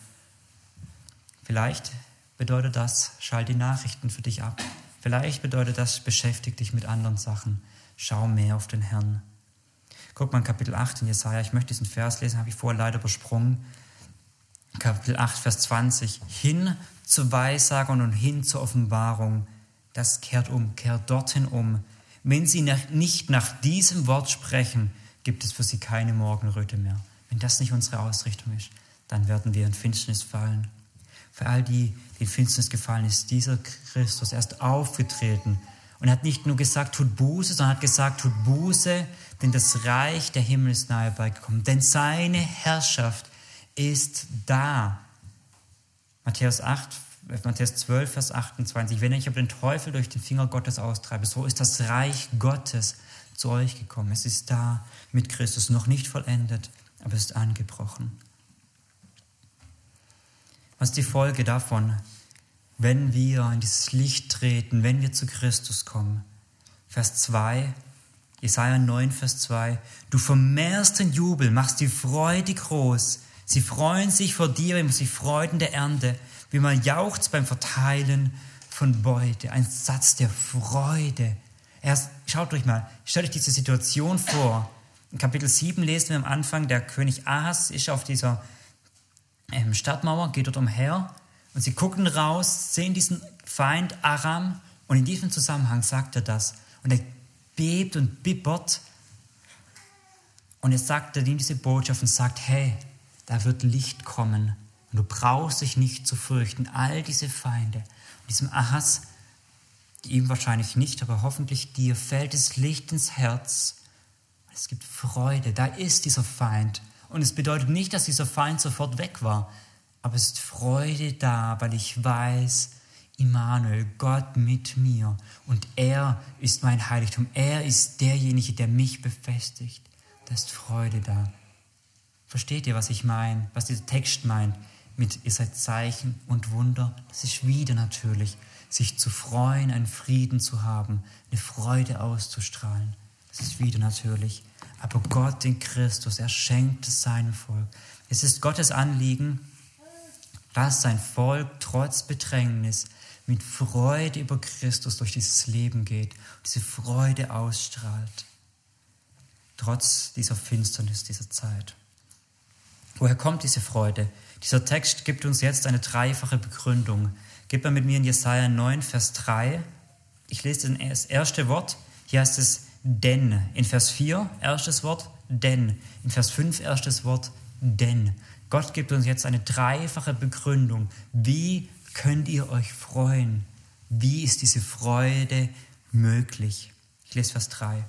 Vielleicht bedeutet das, schalt die Nachrichten für dich ab. Vielleicht bedeutet das, beschäftige dich mit anderen Sachen. Schau mehr auf den Herrn. Guck mal in Kapitel acht in Jesaja, ich möchte diesen Vers lesen, habe ich vorher leider übersprungen. Kapitel acht, Vers zwanzig. Hin zur Weissagung und hin zur Offenbarung. Das kehrt um, kehrt dorthin um. Wenn sie nach, nicht nach diesem Wort sprechen, gibt es für sie keine Morgenröte mehr. Wenn das nicht unsere Ausrichtung ist, dann werden wir in Finsternis fallen. Für all die, die in Finsternis gefallen ist, dieser Christus, er ist aufgetreten und hat nicht nur gesagt, tut Buße, sondern hat gesagt, tut Buße, denn das Reich der Himmel ist nahe beigekommen. Denn seine Herrschaft ist da. Matthäus acht, Matthäus zwölf, Vers achtundzwanzig. Wenn ich aber den Teufel durch den Finger Gottes austreibe, so ist das Reich Gottes zu euch gekommen. Es ist da mit Christus, noch nicht vollendet, aber es ist angebrochen. Was ist die Folge davon, wenn wir in dieses Licht treten, wenn wir zu Christus kommen? Vers zwei, Jesaja neun, Vers zwei. Du vermehrst den Jubel, machst die Freude groß. Sie freuen sich vor dir, wie man sich freut in der Ernte, wie man jauchzt beim Verteilen von Beute. Ein Satz der Freude. Erst, schaut euch mal, stellt euch diese Situation vor. In Kapitel sieben lesen wir am Anfang, der König Ahas ist auf dieser ähm, Stadtmauer, geht dort umher und sie gucken raus, sehen diesen Feind Aram und in diesem Zusammenhang sagt er das. Und er bebt und bibbert und er sagt, er nimmt diese Botschaft und sagt, hey, da wird Licht kommen und du brauchst dich nicht zu fürchten. All diese Feinde, und diesem Ahas, ihm wahrscheinlich nicht, aber hoffentlich dir, fällt das Licht ins Herz. Es gibt Freude, da ist dieser Feind. Und es bedeutet nicht, dass dieser Feind sofort weg war, aber es ist Freude da, weil ich weiß, Immanuel, Gott mit mir und er ist mein Heiligtum. Er ist derjenige, der mich befestigt. Da ist Freude da. Versteht ihr, was ich meine, was dieser Text meint mit ihr seid Zeichen und Wunder? Das ist wieder natürlich, sich zu freuen, einen Frieden zu haben, eine Freude auszustrahlen. Das ist wieder natürlich. Aber Gott in Christus, er schenkt es seinem Volk. Es ist Gottes Anliegen, dass sein Volk trotz Bedrängnis mit Freude über Christus durch dieses Leben geht und diese Freude ausstrahlt. Trotz dieser Finsternis dieser Zeit. Woher kommt diese Freude? Dieser Text gibt uns jetzt eine dreifache Begründung. Geht mal mit mir in Jesaja neun, Vers drei. Ich lese das erste Wort. Hier heißt es denn. In Vers vier, erstes Wort, denn. In Vers fünf, erstes Wort, denn. Gott gibt uns jetzt eine dreifache Begründung. Wie könnt ihr euch freuen? Wie ist diese Freude möglich? Ich lese Vers drei.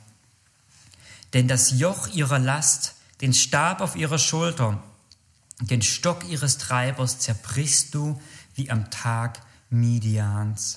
Denn das Joch ihrer Last, den Stab auf ihrer Schulter, den Stock ihres Treibers zerbrichst du wie am Tag Midians.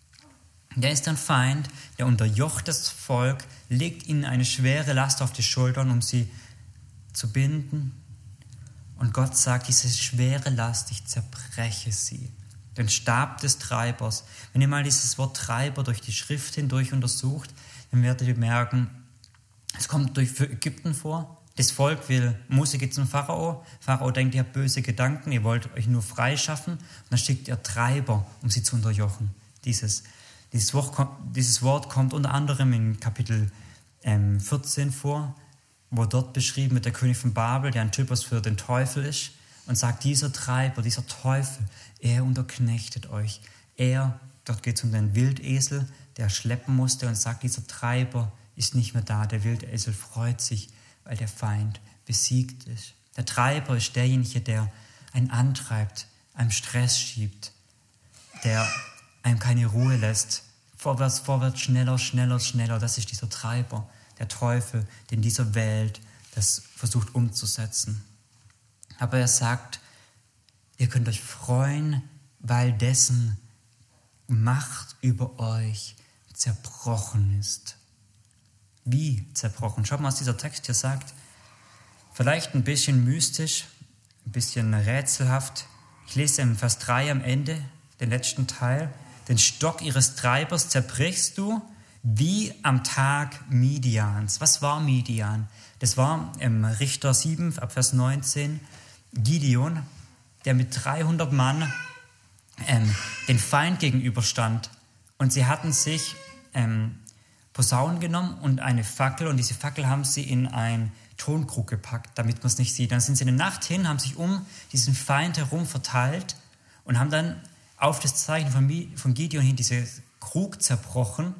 Der ist ein Feind, der unterjocht das Volk, legt ihnen eine schwere Last auf die Schultern, um sie zu binden. Und Gott sagt, diese schwere Last, ich zerbreche sie. Den Stab des Treibers. Wenn ihr mal dieses Wort Treiber durch die Schrift hindurch untersucht, dann werdet ihr merken, es kommt durch für Ägypten vor. Das Volk will, Mose geht zum Pharao. Pharao denkt, ihr habt böse Gedanken, ihr wollt euch nur freischaffen. Und dann schickt er Treiber, um sie zu unterjochen. Dieses, dieses, Wort, dieses Wort kommt unter anderem in Kapitel ähm, vierzehn vor, wo dort beschrieben wird der König von Babel, der ein Typus für den Teufel ist, und sagt, dieser Treiber, dieser Teufel, er unterknechtet euch. Er, dort geht es um den Wildesel, der schleppen musste, und sagt, dieser Treiber ist nicht mehr da. Der Wildesel freut sich, weil der Feind besiegt ist. Der Treiber ist derjenige, der einen antreibt, einem Stress schiebt, der einem keine Ruhe lässt. Vorwärts, vorwärts, schneller, schneller, schneller. Das ist dieser Treiber, der Teufel, der in dieser Welt das versucht umzusetzen. Aber er sagt, ihr könnt euch freuen, weil dessen Macht über euch zerbrochen ist. Wie zerbrochen? Schaut mal, was dieser Text hier sagt. Vielleicht ein bisschen mystisch, ein bisschen rätselhaft. Ich lese im Vers drei am Ende, den letzten Teil. Den Stock ihres Treibers zerbrichst du wie am Tag Midians. Was war Midian? Das war im Richter sieben, ab Vers neunzehn, Gideon, der mit dreihundert Mann ähm, den Feind gegenüberstand. Und sie hatten sich ähm, Posaunen genommen und eine Fackel, und diese Fackel haben sie in ein Tonkrug gepackt, damit man es nicht sieht. Dann sind sie in der Nacht hin, haben sich um diesen Feind herum verteilt und haben dann auf das Zeichen von, von Gideon hin diesen Krug zerbrochen.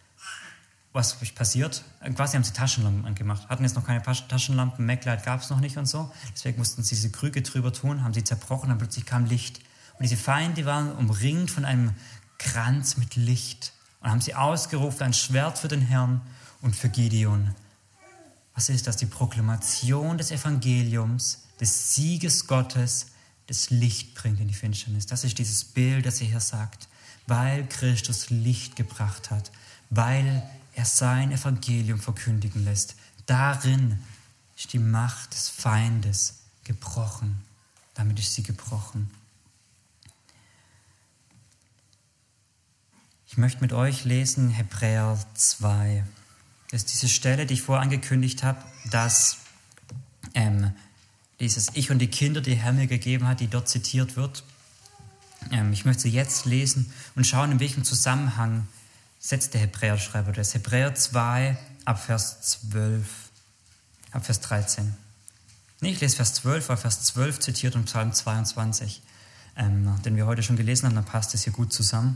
Was passiert? Quasi haben sie Taschenlampen angemacht. Hatten jetzt noch keine Taschenlampen, Maglite gab es noch nicht und so. Deswegen mussten sie diese Krüge drüber tun, haben sie zerbrochen, dann plötzlich kam Licht. Und diese Feinde waren umringt von einem Kranz mit Licht. Und haben sie ausgerufen, ein Schwert für den Herrn und für Gideon. Was ist das? Die Proklamation des Evangeliums, des Sieges Gottes, das Licht bringt in die Finsternis. Das ist dieses Bild, das er hier sagt. Weil Christus Licht gebracht hat, weil er sein Evangelium verkündigen lässt. Darin ist die Macht des Feindes gebrochen. Damit ist sie gebrochen. Ich möchte mit euch lesen Hebräer zwei. Das ist diese Stelle, die ich vorher angekündigt habe, dass ähm, dieses Ich und die Kinder, die Herr mir gegeben hat, die dort zitiert wird. Ähm, ich möchte sie jetzt lesen und schauen, in welchem Zusammenhang setzt der Hebräerschreiber das. Hebräer zwei, ab Vers zwölf, ab Vers dreizehn. Nee, ich lese Vers zwölf, weil Vers zwölf zitiert und Psalm zweiundzwanzig, ähm, den wir heute schon gelesen haben, dann passt es hier gut zusammen.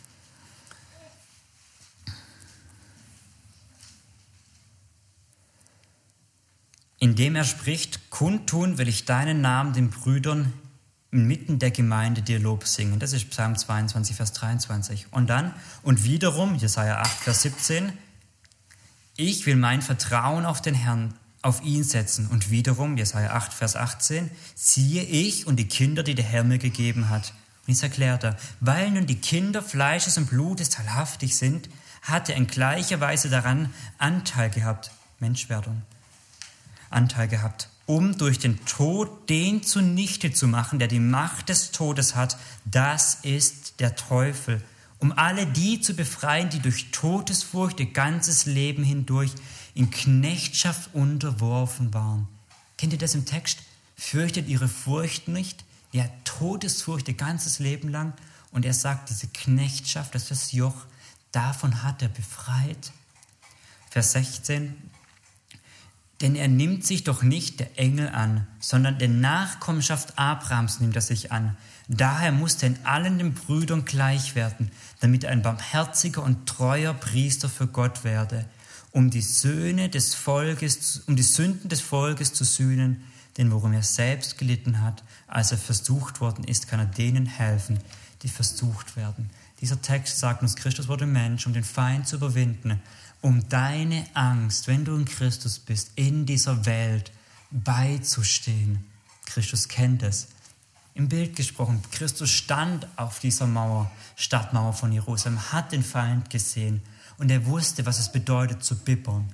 Indem er spricht, kundtun will ich deinen Namen den Brüdern inmitten der Gemeinde dir Lob singen. Das ist Psalm zweiundzwanzig, Vers dreiundzwanzig. Und dann, und wiederum, Jesaja acht, Vers siebzehn, ich will mein Vertrauen auf den Herrn, auf ihn setzen. Und wiederum, Jesaja acht, Vers achtzehn, siehe ich und die Kinder, die der Herr mir gegeben hat. Und es erklärt er, weil nun die Kinder Fleisches und Blutes teilhaftig sind, hat er in gleicher Weise daran Anteil gehabt, Menschwerdung, Anteil gehabt, um durch den Tod den zunichte zu machen, der die Macht des Todes hat, das ist der Teufel, um alle die zu befreien, die durch Todesfurcht ihr ganzes Leben hindurch in Knechtschaft unterworfen waren. Kennt ihr das im Text? Fürchtet ihre Furcht nicht? Ja, Todesfurcht ihr ganzes Leben lang. Und er sagt, diese Knechtschaft, das ist das Joch, davon hat er befreit. Vers sechzehn, Denn er nimmt sich doch nicht der Engel an, sondern der Nachkommenschaft Abrahams nimmt er sich an. Daher musste er in allen den Brüdern gleich werden, damit er ein barmherziger und treuer Priester für Gott werde, um die Söhne des Volkes, um die Sünden des Volkes zu sühnen, denn worum er selbst gelitten hat, als er versucht worden ist, kann er denen helfen, die versucht werden. Dieser Text sagt uns, Christus wurde Mensch, um den Feind zu überwinden, um deine Angst, wenn du in Christus bist, in dieser Welt beizustehen. Christus kennt es. Im Bild gesprochen, Christus stand auf dieser Mauer, Stadtmauer von Jerusalem, hat den Feind gesehen und er wusste, was es bedeutet zu bibbern.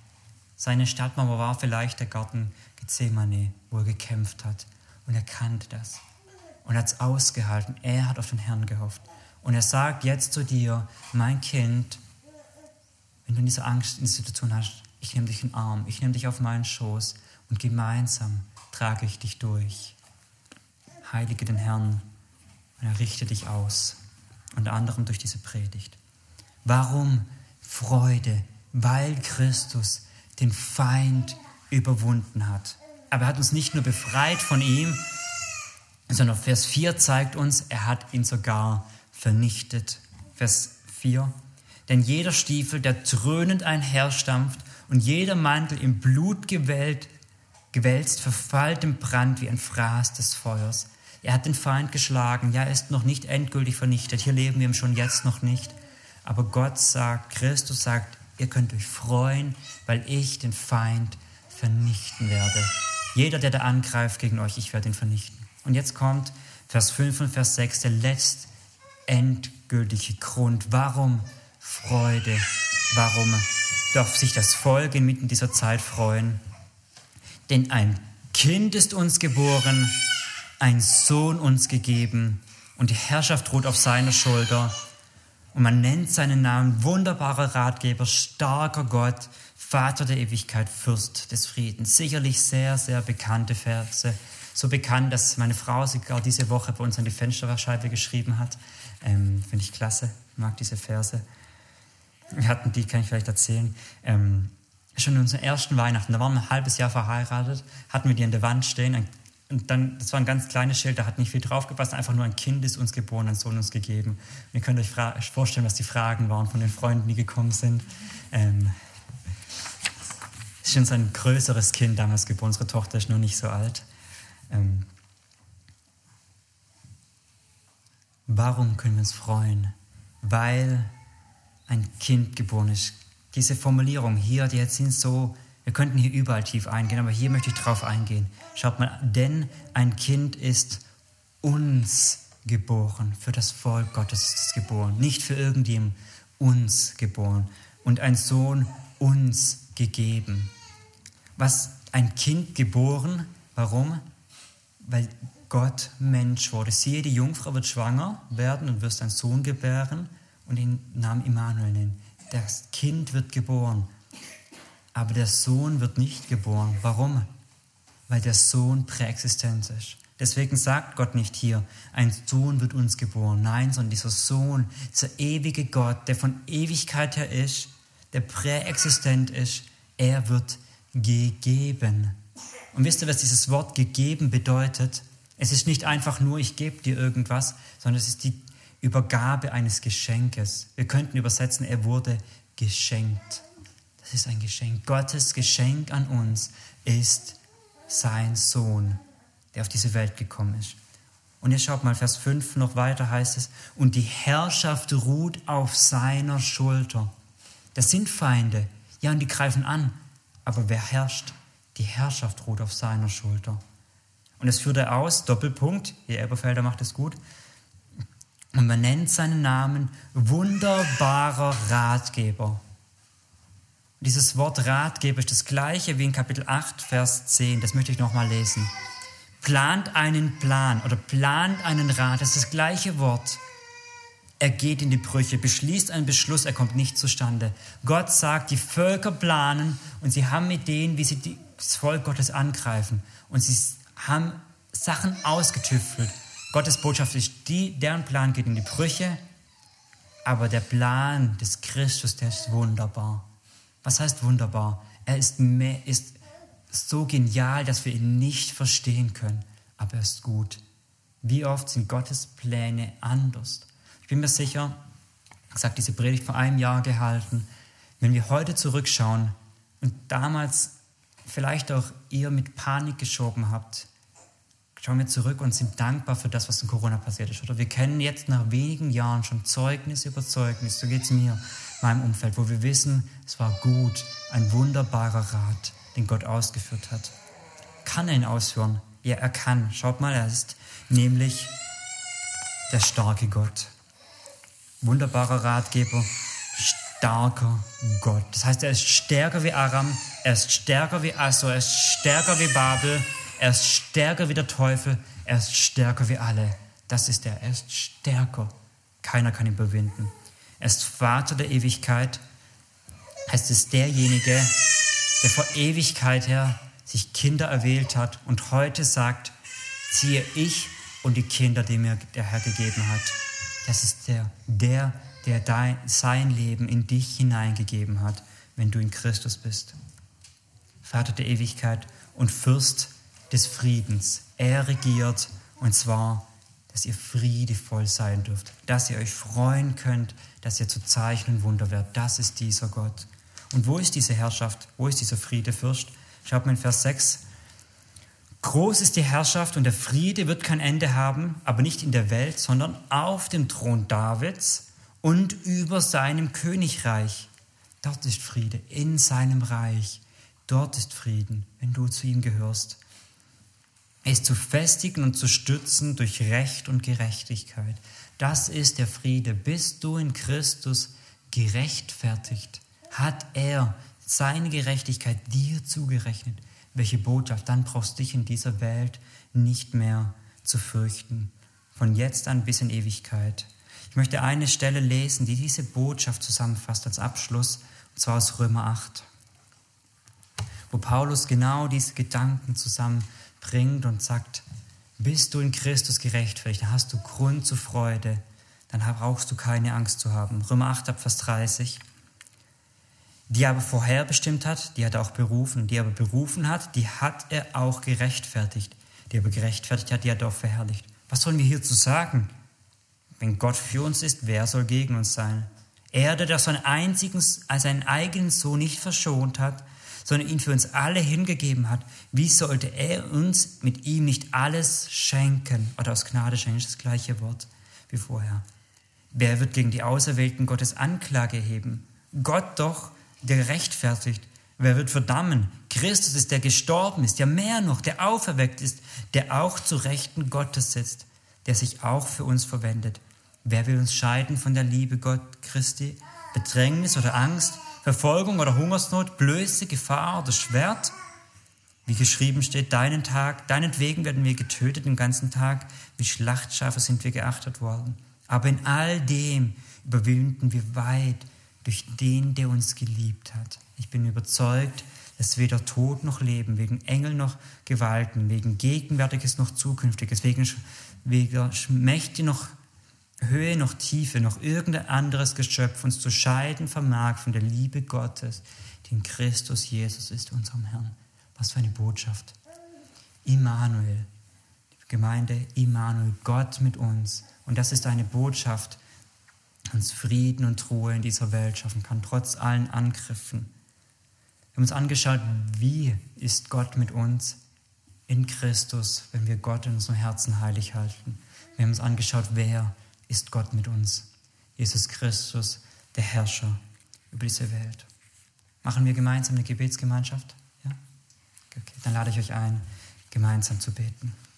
Seine Stadtmauer war vielleicht der Garten Gethsemane, wo er gekämpft hat und er kannte das und hat es ausgehalten. Er hat auf den Herrn gehofft und er sagt jetzt zu dir, mein Kind, wenn du in dieser Angst, in dieser Situation hast, ich nehme dich in den Arm, ich nehme dich auf meinen Schoß und gemeinsam trage ich dich durch. Heilige den Herrn und er richte dich aus, unter anderem durch diese Predigt. Warum Freude? Weil Christus den Feind überwunden hat. Aber er hat uns nicht nur befreit von ihm, sondern Vers vier zeigt uns, er hat ihn sogar vernichtet. Vers vier. Denn jeder Stiefel, der dröhnend einherstampft und jeder Mantel im Blut gewälzt, gewälzt verfallt im Brand wie ein Fraß des Feuers. Er hat den Feind geschlagen. Ja, er ist noch nicht endgültig vernichtet. Hier leben wir ihm schon jetzt noch nicht. Aber Gott sagt, Christus sagt, ihr könnt euch freuen, weil ich den Feind vernichten werde. Jeder, der da angreift gegen euch, ich werde ihn vernichten. Und jetzt kommt Vers fünf und Vers sechs, der letzte endgültige Grund. Warum Freude? Warum darf sich das Volk inmitten dieser Zeit freuen? Denn ein Kind ist uns geboren, ein Sohn uns gegeben und die Herrschaft ruht auf seiner Schulter. Und man nennt seinen Namen wunderbarer Ratgeber, starker Gott, Vater der Ewigkeit, Fürst des Friedens. Sicherlich sehr, sehr bekannte Verse. So bekannt, dass meine Frau sie gerade diese Woche bei uns an die Fensterscheibe geschrieben hat. Ähm, Finde ich klasse, ich mag diese Verse. Wir hatten die, kann ich vielleicht erzählen, ähm, schon in unseren ersten Weihnachten, da waren wir ein halbes Jahr verheiratet, hatten wir die an der Wand stehen. Ein, und dann, das war ein ganz kleines Schild, da hat nicht viel draufgepasst, einfach nur ein Kind ist uns geboren, ein Sohn uns gegeben. Und ihr könnt euch fra- vorstellen, was die Fragen waren von den Freunden, die gekommen sind. Ähm, ist schon so ein größeres Kind damals geboren, unsere Tochter ist noch nicht so alt. Ähm, warum können wir uns freuen? Weil ein Kind geboren ist. Diese Formulierung hier, die jetzt sind so, wir könnten hier überall tief eingehen, aber hier möchte ich drauf eingehen. Schaut mal, denn ein Kind ist uns geboren. Für das Volk Gottes ist es geboren. Nicht für irgendjemand, uns geboren. Und ein Sohn uns gegeben. Was ein Kind geboren, warum? Weil Gott Mensch wurde. Siehe, die Jungfrau wird schwanger werden und wirst einen Sohn gebären und den Namen Immanuel nennen. Das Kind wird geboren, aber der Sohn wird nicht geboren. Warum? Weil der Sohn präexistent ist. Deswegen sagt Gott nicht hier, ein Sohn wird uns geboren. Nein, sondern dieser Sohn, dieser ewige Gott, der von Ewigkeit her ist, der präexistent ist, er wird gegeben. Und wisst ihr, was dieses Wort gegeben bedeutet? Es ist nicht einfach nur, ich gebe dir irgendwas, sondern es ist die Übergabe eines Geschenkes. Wir könnten übersetzen, er wurde geschenkt. Das ist ein Geschenk. Gottes Geschenk an uns ist sein Sohn, der auf diese Welt gekommen ist. Und jetzt schaut mal, Vers fünf noch weiter heißt es, und die Herrschaft ruht auf seiner Schulter. Das sind Feinde, ja, und die greifen an. Aber wer herrscht? Die Herrschaft ruht auf seiner Schulter. Und das führt er aus, Doppelpunkt, ihr Elberfelder macht es gut, und man nennt seinen Namen wunderbarer Ratgeber. Und dieses Wort Ratgeber ist das gleiche wie in Kapitel acht, Vers zehn. Das möchte ich nochmal lesen. Plant einen Plan oder plant einen Rat. Das ist das gleiche Wort. Er geht in die Brüche, beschließt einen Beschluss, er kommt nicht zustande. Gott sagt, die Völker planen und sie haben Ideen, wie sie das Volk Gottes angreifen. Und sie haben Sachen ausgetüftelt. Gottes Botschaft ist, die, deren Plan geht in die Brüche, aber der Plan des Christus, der ist wunderbar. Was heißt wunderbar? Er ist, mehr, ist so genial, dass wir ihn nicht verstehen können, aber er ist gut. Wie oft sind Gottes Pläne anders? Ich bin mir sicher, ich habe diese Predigt vor einem Jahr gehalten, wenn wir heute zurückschauen und damals vielleicht auch ihr mit Panik geschoben habt, schauen wir zurück und sind dankbar für das, was in Corona passiert ist. Oder wir kennen jetzt nach wenigen Jahren schon Zeugnis über Zeugnis, so geht es mir, meinem Umfeld, wo wir wissen, es war gut, ein wunderbarer Rat, den Gott ausgeführt hat. Kann er ihn ausführen? Ja, er kann. Schaut mal, er ist nämlich der starke Gott. Wunderbarer Ratgeber, starker Gott. Das heißt, er ist stärker wie Aram, er ist stärker wie Assur, er ist stärker wie Babel, er ist stärker wie der Teufel, er ist stärker wie alle. Das ist er, er ist stärker. Keiner kann ihn überwinden. Er ist Vater der Ewigkeit. Es ist derjenige, der vor Ewigkeit her sich Kinder erwählt hat und heute sagt, ziehe ich und die Kinder, die mir der Herr gegeben hat. Das ist der, der, der dein, sein Leben in dich hineingegeben hat, wenn du in Christus bist. Vater der Ewigkeit und Fürst des Friedens. Er regiert, und zwar, dass ihr friedevoll sein dürft, dass ihr euch freuen könnt, dass ihr zu Zeichen und Wunder werdet. Das ist dieser Gott. Und wo ist diese Herrschaft? Wo ist dieser Friedefürst? Schaut mal in Vers sechs. Groß ist die Herrschaft und der Friede wird kein Ende haben, aber nicht in der Welt, sondern auf dem Thron Davids und über seinem Königreich. Dort ist Friede, in seinem Reich. Dort ist Frieden, wenn du zu ihm gehörst. Er ist zu festigen und zu stützen durch Recht und Gerechtigkeit. Das ist der Friede. Bist du in Christus gerechtfertigt? Hat er seine Gerechtigkeit dir zugerechnet? Welche Botschaft? Dann brauchst du dich in dieser Welt nicht mehr zu fürchten. Von jetzt an bis in Ewigkeit. Ich möchte eine Stelle lesen, die diese Botschaft zusammenfasst als Abschluss, und zwar aus Römer acht, wo Paulus genau diese Gedanken zusammenbringt und sagt, bist du in Christus gerechtfertigt, dann hast du Grund zur Freude, dann brauchst du keine Angst zu haben. Römer acht, ab Vers dreißig. Die er aber vorherbestimmt hat, die hat er auch berufen. Die er aber berufen hat, die hat er auch gerechtfertigt. Die er aber gerechtfertigt hat, die hat er auch verherrlicht. Was sollen wir hierzu sagen? Wenn Gott für uns ist, wer soll gegen uns sein? Er, der seinen einzigen, seinen eigenen Sohn nicht verschont hat, sondern ihn für uns alle hingegeben hat, wie sollte er uns mit ihm nicht alles schenken? Oder aus Gnade schenken, ist das gleiche Wort wie vorher. Wer wird gegen die Auserwählten Gottes Anklage erheben? Gott doch, der rechtfertigt. Wer wird verdammen? Christus ist, der gestorben ist, ja mehr noch, der auferweckt ist, der auch zu Rechten Gottes sitzt, der sich auch für uns verwendet. Wer will uns scheiden von der Liebe Gott Christi? Bedrängnis oder Angst, Verfolgung oder Hungersnot, Blöße, Gefahr oder Schwert? Wie geschrieben steht, deinen Tag, deinetwegen werden wir getötet den ganzen Tag, wie Schlachtschafe sind wir geachtet worden. Aber in all dem überwinden wir weit durch den, der uns geliebt hat. Ich bin überzeugt, dass weder Tod noch Leben, wegen Engel noch Gewalten, wegen Gegenwärtiges noch Zukünftiges, wegen weder Mächte noch Höhe noch Tiefe noch irgendein anderes Geschöpf uns zu scheiden vermag von der Liebe Gottes, die in Christus Jesus ist, unserem Herrn. Was für eine Botschaft. Immanuel, die Gemeinde Immanuel, Gott mit uns. Und das ist eine Botschaft, die uns Frieden und Ruhe in dieser Welt schaffen kann, trotz allen Angriffen. Wir haben uns angeschaut, wie ist Gott mit uns in Christus, wenn wir Gott in unserem Herzen heilig halten. Wir haben uns angeschaut, wer ist Gott mit uns. Jesus Christus, der Herrscher über diese Welt. Machen wir gemeinsam eine Gebetsgemeinschaft? Ja? Okay, dann lade ich euch ein, gemeinsam zu beten.